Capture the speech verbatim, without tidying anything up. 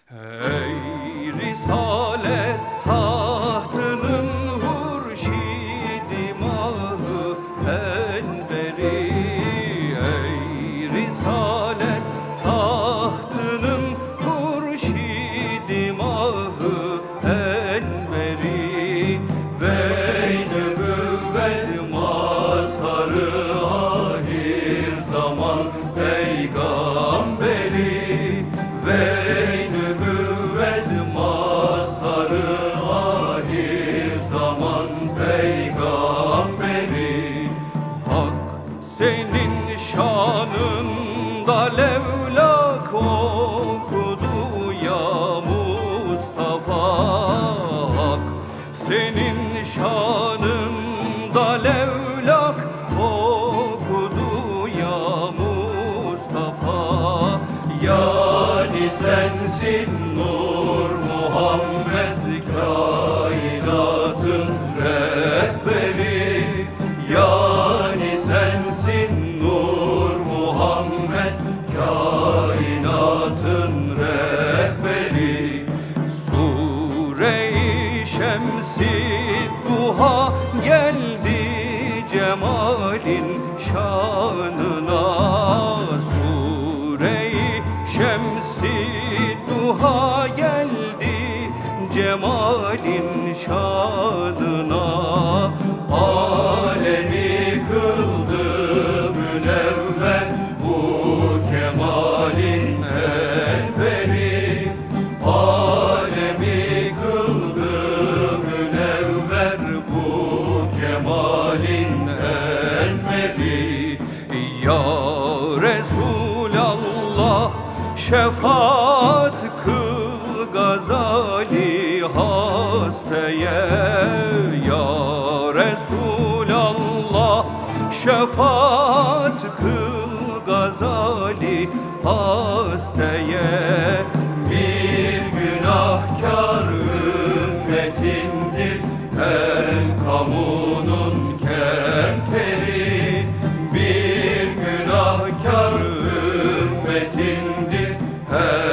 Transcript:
Ey Risalet tahtının hurşidi mahı enveri, ey Risalet tahtının hurşidi mahı enveri, ve nübüvvet mazharı ahir zaman peygamberi, ve nübüvvet mazharı ahir zaman peygamberi. Hak senin şanında levlak okudu ya Mustafa, Hak senin şanında levlak okudu ya Mustafa. Yani sensin Nur Muhammed kainatın rehberi, yani sensin Nur Muhammed kainatın rehberi. Sure-i Şems-i Duha geldi cemalin şanına, Sure-i Şems-i Duha geldi cemalin şanına. Alemi kıldı münevver bu kemalin elberi, alemi kıldı münevver bu kemalin elberi. Ya Resulallah şefaat kıl Gazali hastaya, ya Resulallah şefaat kıl Gazali hastaya. Bir günahkar ümmetindir el kamunun kemteri, bir günahkar ümmetindir her